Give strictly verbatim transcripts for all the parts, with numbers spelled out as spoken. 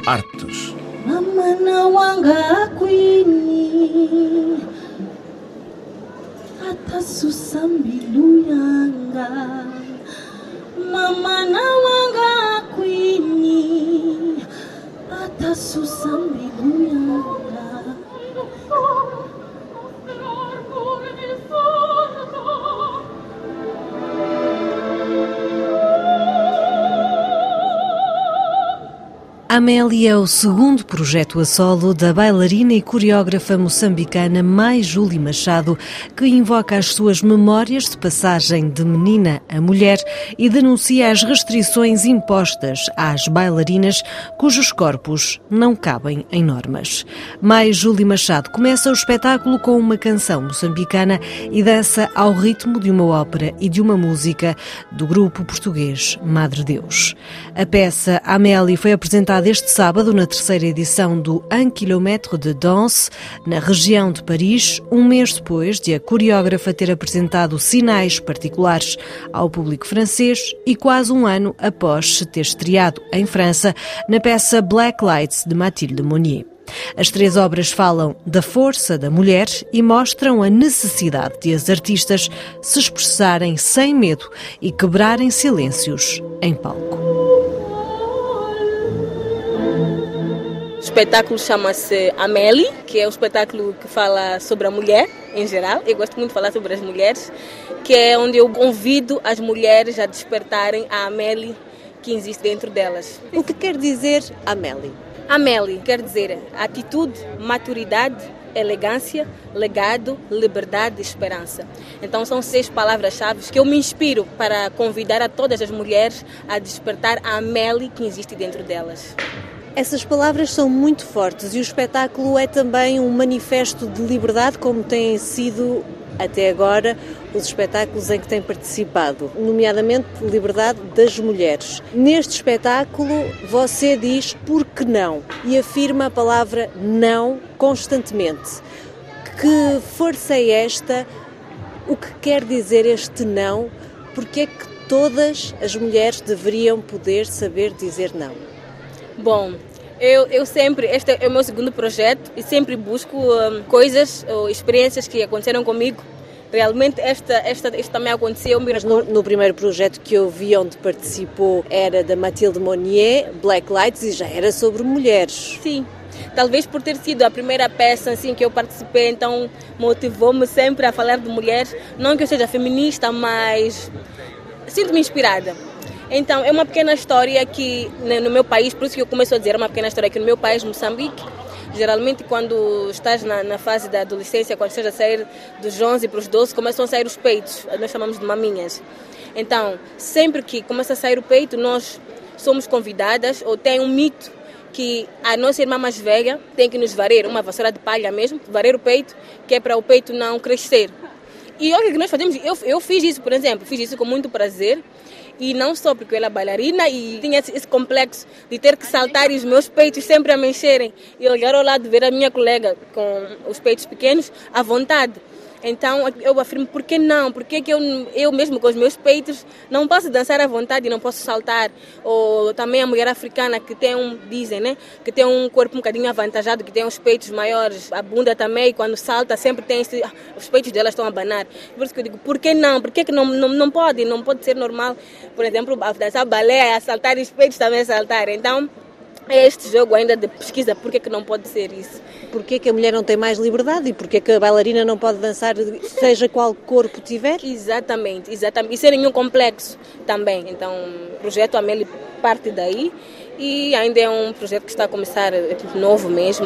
artes. Mamana wanga kwini ata susambiluyanga. Mamana wanga kwini ata susambiluyanga. Amélia é o segundo projeto a solo da bailarina e coreógrafa moçambicana Mai Júlia Machado, que invoca as suas memórias de passagem de menina a mulher e denuncia as restrições impostas às bailarinas cujos corpos não cabem em normas. Mai Júlia Machado começa o espetáculo com uma canção moçambicana e dança ao ritmo de uma ópera e de uma música do grupo português Madre Deus. A peça Amélie foi apresentada este sábado na terceira edição do Un Kilomètre de Danse, na região de Paris, um mês depois de a coreógrafa ter apresentado sinais particulares ao público francês e quase um ano após se ter estreado em França na peça Black Lights de Mathilde Monnier. As três obras falam da força da mulher e mostram a necessidade de as artistas se expressarem sem medo e quebrarem silêncios em palco. O espetáculo chama-se Amélie, que é um espetáculo que fala sobre a mulher em geral. Eu gosto muito de falar sobre as mulheres, que é onde eu convido as mulheres a despertarem a Amélie que existe dentro delas. O que quer dizer Amélie? Amélie quer dizer atitude, maturidade, elegância, legado, liberdade e esperança. Então são seis palavras-chave que eu me inspiro para convidar a todas as mulheres a despertar a Amélie que existe dentro delas. Essas palavras são muito fortes e o espetáculo é também um manifesto de liberdade, como têm sido até agora os espetáculos em que têm participado, nomeadamente liberdade das mulheres. Neste espetáculo você diz por que não e afirma a palavra não constantemente. Que força é esta? O que quer dizer este não? Porque é que todas as mulheres deveriam poder saber dizer não? Bom, eu, eu sempre, este é o meu segundo projeto e sempre busco um, coisas ou experiências que aconteceram comigo. Realmente esta, esta, isto também aconteceu. Mas no, no primeiro projeto que eu vi onde participou era da Mathilde Monnier, Black Lights, e já era sobre mulheres. Sim, talvez por ter sido a primeira peça assim, que eu participei, então motivou-me sempre a falar de mulheres. Não que eu seja feminista, mas sinto-me inspirada. Então, é uma pequena história que no meu país, por isso que eu começo a dizer, é uma pequena história que no meu país, Moçambique, geralmente quando estás na, na fase da adolescência, quando estás a sair dos onze para os doze, começam a sair os peitos, nós chamamos de maminhas. Então, sempre que começa a sair o peito, nós somos convidadas, ou tem um mito que a nossa irmã mais velha tem que nos varrer, uma vassoura de palha mesmo, varrer o peito, que é para o peito não crescer. E olha o que nós fazemos, eu, eu fiz isso, por exemplo, fiz isso com muito prazer. E não só porque eu era bailarina e tinha esse, esse complexo de ter que saltar e os meus peitos sempre a mexerem. E olhar ao lado, ver a minha colega com os peitos pequenos à vontade. Então eu afirmo, por que não? Por que que eu, eu mesmo com os meus peitos não posso dançar à vontade e não posso saltar? Ou também a mulher africana que tem um, dizem, né? Que tem um corpo um bocadinho avantajado, que tem os peitos maiores, a bunda também, quando salta sempre tem esse, os peitos delas estão a abanar. Por isso que eu digo, por que não? Por que que não, não, não pode? Não pode ser normal, por exemplo, a dançar balé, a saltar e os peitos também a saltar. Então é este jogo ainda de pesquisa, por que que não pode ser isso? Porquê que a mulher não tem mais liberdade e porquê que a bailarina não pode dançar, seja qual corpo tiver? Exatamente, exatamente. E sem nenhum complexo também. Então, o projeto Amélie parte daí e ainda é um projeto que está a começar novo mesmo.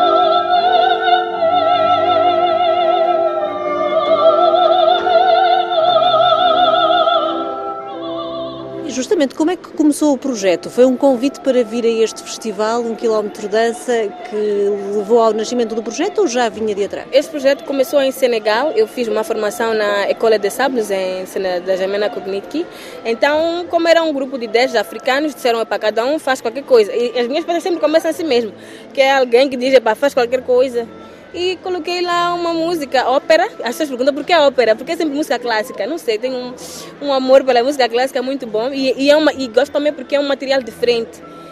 Justamente, como é que começou o projeto? Foi um convite para vir a este festival, Um Quilómetro de Dança, que levou ao nascimento do projeto ou já vinha de atrás? Este projeto começou em Senegal. Eu fiz uma formação na École des Sables, em, da Jamena Kognitki. Então, como era um grupo de dez africanos, disseram para cada um faz qualquer coisa. E as minhas peças sempre começam assim mesmo, que é alguém que diz, faz qualquer coisa. E coloquei lá uma música, ópera. As pessoas perguntam por que ópera? Porque é sempre música clássica. Não sei, tenho um, um amor pela música clássica muito bom. E, e, é uma, e gosto também porque é um material diferente.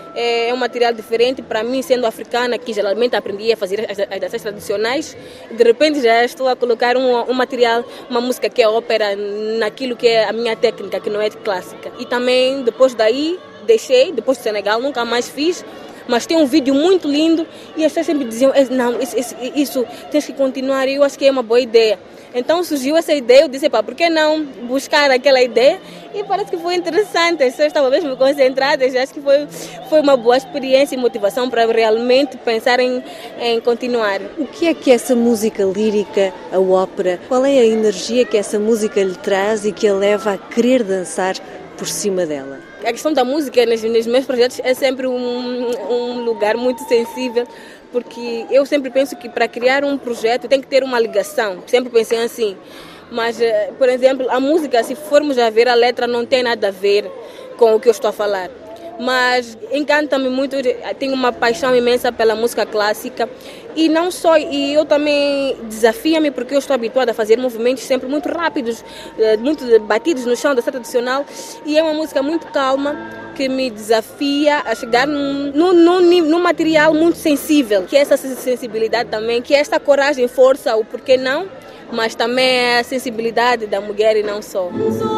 é um material diferente para mim, sendo africana, que geralmente aprendi a fazer as, as danças tradicionais. De repente já estou a colocar um, um material, uma música que é ópera, naquilo que é a minha técnica, que não é clássica. E também, depois daí, deixei, depois do Senegal, nunca mais fiz. Mas tem um vídeo muito lindo e as pessoas sempre diziam, não, isso, isso, isso tens que continuar, e eu acho que é uma boa ideia. Então surgiu essa ideia, eu disse, pá, por que não buscar aquela ideia? E parece que foi interessante, as pessoas estavam mesmo concentradas, acho que foi, foi uma boa experiência e motivação para realmente pensar em, em continuar. O que é que essa música lírica, a ópera, qual é a energia que essa música lhe traz e que a leva a querer dançar por cima dela? A questão da música nos, nos meus projetos é sempre um, um lugar muito sensível, porque eu sempre penso que para criar um projeto tem que ter uma ligação, sempre pensei assim. Mas, por exemplo, a música, se formos a ver, a letra não tem nada a ver com o que eu estou a falar. Mas encanta-me muito, tenho uma paixão imensa pela música clássica e não só, e eu também desafia-me porque eu estou habituada a fazer movimentos sempre muito rápidos, muito batidos no chão da dança tradicional, e é uma música muito calma que me desafia a chegar num, num, num, num material muito sensível, que é essa sensibilidade também, que é esta coragem, força, o porquê não, mas também é a sensibilidade da mulher e não só.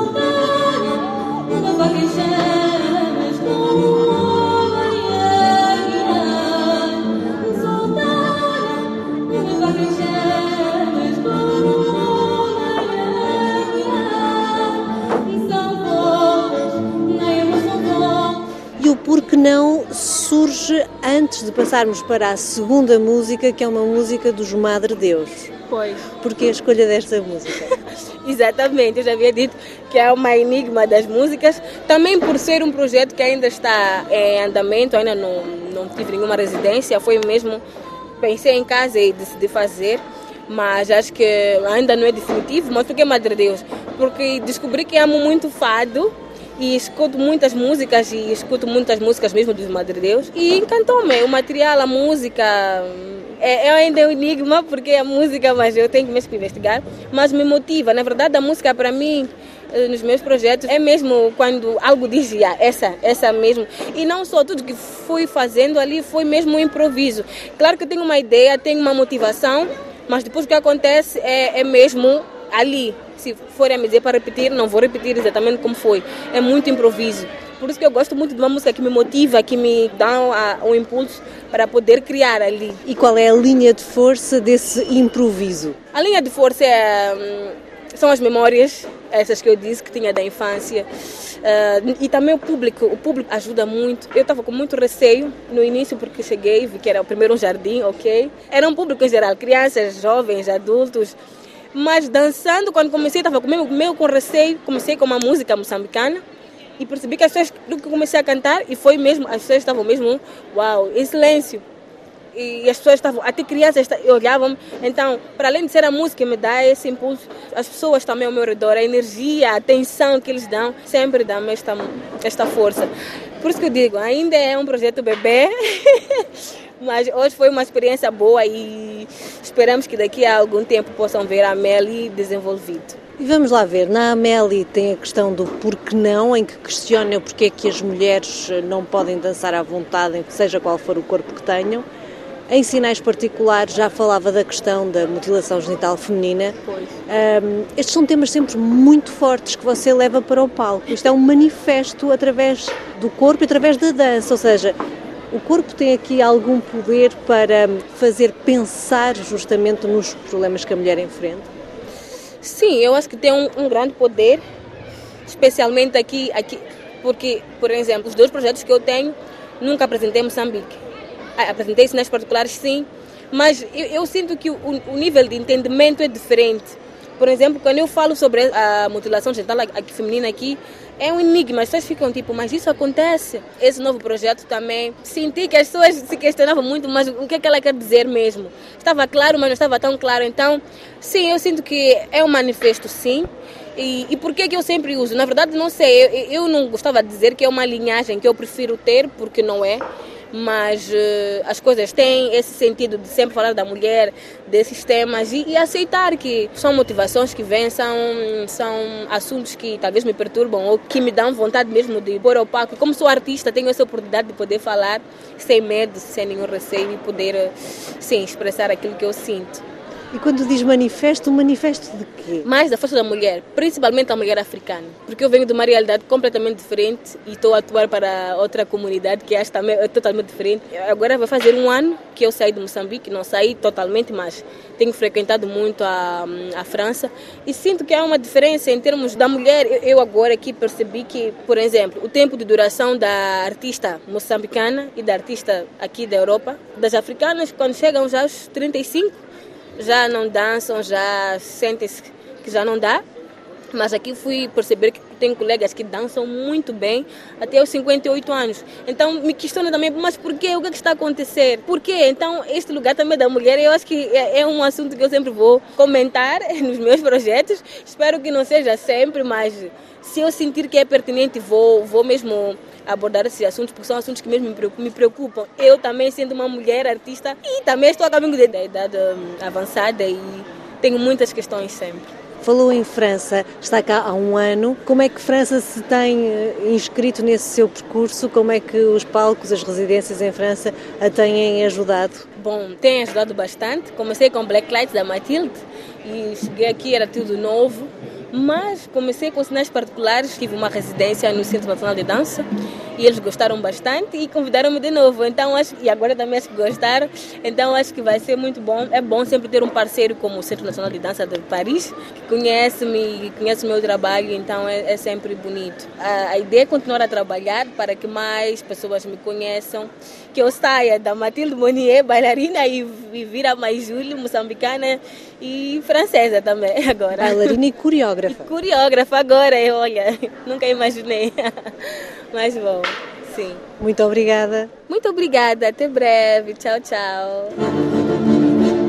E o Porque Não surge antes de passarmos para a segunda música, que é uma música dos Madre Deus. Pois. Porquê a escolha desta música? Exatamente, eu já havia dito que é uma enigma das músicas, também por ser um projeto que ainda está em andamento, ainda não, não tive nenhuma residência, foi mesmo, pensei em casa e decidi fazer, mas acho que ainda não é definitivo. Mas por que Madre Deus? Porque descobri que amo muito fado, e escuto muitas músicas e escuto muitas músicas mesmo dos Madre Deus, e encantou-me o material, a música. É, é ainda um enigma porque a música, mas eu tenho mesmo que investigar, mas me motiva. Na verdade, a música para mim, nos meus projetos, é mesmo quando algo diz, ah, essa, essa mesmo. E não só, tudo que fui fazendo ali foi mesmo um improviso. Claro que eu tenho uma ideia, tenho uma motivação, mas depois o que acontece é, é mesmo ali. Se forem a me dizer para repetir, não vou repetir exatamente como foi. É muito improviso. Por isso que eu gosto muito de uma música que me motiva, que me dá um impulso para poder criar ali. E qual é a linha de força desse improviso? A linha de força é, são as memórias, essas que eu disse que tinha da infância. Uh, e também o público, o público ajuda muito. Eu estava com muito receio no início porque cheguei, vi que era o primeiro um jardim, ok? Era um público em geral, crianças, jovens, adultos. Mas dançando, quando comecei, estava meio, meio com receio, comecei com uma música moçambicana e percebi que as pessoas, do que comecei a cantar, e foi mesmo, as pessoas estavam mesmo, uau, em silêncio. E as pessoas estavam, até crianças olhavam. Então, para além de ser a música que me dá esse impulso, as pessoas também ao meu redor, a energia, a atenção que eles dão, sempre dão esta, esta força. Por isso que eu digo, ainda é um projeto bebê, mas hoje foi uma experiência boa e esperamos que daqui a algum tempo possam ver a Amélie desenvolvido. E vamos lá ver, na Amélie tem a questão do porquê não, em que questiona o porquê que as mulheres não podem dançar à vontade, seja qual for o corpo que tenham. Em Sinais Particulares já falava da questão da mutilação genital feminina. Pois. Um, estes são temas sempre muito fortes que você leva para o palco. Isto é um manifesto através do corpo e através da dança, ou seja, o corpo tem aqui algum poder para fazer pensar justamente nos problemas que a mulher enfrenta? Sim, eu acho que tem um, um grande poder, especialmente aqui, aqui, porque, por exemplo, os dois projetos que eu tenho, nunca apresentei em Moçambique. Ah, apresentei Sinais Particulares, sim, mas eu, eu sinto que o, o nível de entendimento é diferente. Por exemplo, quando eu falo sobre a mutilação genital aqui, feminina aqui, é um enigma. As pessoas ficam tipo, mas isso acontece? Esse novo projeto também, senti que as pessoas se questionavam muito, mas o que é que ela quer dizer mesmo? Estava claro, mas não estava tão claro. Então, sim, eu sinto que é um manifesto, sim. E, e por que que eu sempre uso? Na verdade, não sei, eu, eu não gostava de dizer que é uma linhagem que eu prefiro ter, porque não é. mas uh, as coisas têm esse sentido de sempre falar da mulher, desses temas e, e aceitar que são motivações que vêm, são, são assuntos que talvez me perturbam ou que me dão vontade mesmo de pôr ao palco. Como sou artista, tenho essa oportunidade de poder falar sem medo, sem nenhum receio e poder, sim, expressar aquilo que eu sinto. E quando diz manifesto, manifesto de quê? Mais da força da mulher, principalmente da mulher africana. Porque eu venho de uma realidade completamente diferente e estou a atuar para outra comunidade que acho também é totalmente diferente. Agora vai fazer um ano que eu saí de Moçambique, não saí totalmente, mas tenho frequentado muito a, a França e sinto que há uma diferença em termos da mulher. Eu agora aqui percebi que, por exemplo, o tempo de duração da artista moçambicana e da artista aqui da Europa, das africanas, quando chegam já aos trinta e cinco, já não dançam, já sentem-se que já não dá. Mas aqui fui perceber que tenho colegas que dançam muito bem até os cinquenta e oito anos. Então me questiona também, mas por quê? O que é que está a acontecer? Por quê? Então este lugar também da mulher, eu acho que é, é um assunto que eu sempre vou comentar nos meus projetos. Espero que não seja sempre, mas se eu sentir que é pertinente, vou, vou mesmo abordar esses assuntos, porque são assuntos que mesmo me preocupam. Eu também, sendo uma mulher artista, e também estou a caminho da idade avançada e tenho muitas questões sempre. Falou em França, está cá há um ano. Como é que França se tem inscrito nesse seu percurso? Como é que os palcos, as residências em França a têm ajudado? Bom, tem ajudado bastante. Comecei com Black Lights da Matilde e cheguei aqui, era tudo novo. Mas comecei com sinais particulares, tive uma residência no Centro Nacional de Dança e eles gostaram bastante e convidaram-me de novo. Então, acho, e agora também acho que gostaram, então acho que vai ser muito bom. É bom sempre ter um parceiro como o Centro Nacional de Dança de Paris, que conhece-me, conhece o meu trabalho, então é, é sempre bonito. A, a ideia é continuar a trabalhar para que mais pessoas me conheçam, que eu saia da Matilde Monnier, bailarina, e, e vira mais Júlio, moçambicana e francesa também agora. Bailarina e coreógrafa. E coreógrafa agora, eu, olha, nunca imaginei. Mas bom, sim. Muito obrigada. Muito obrigada, até breve. Tchau, tchau.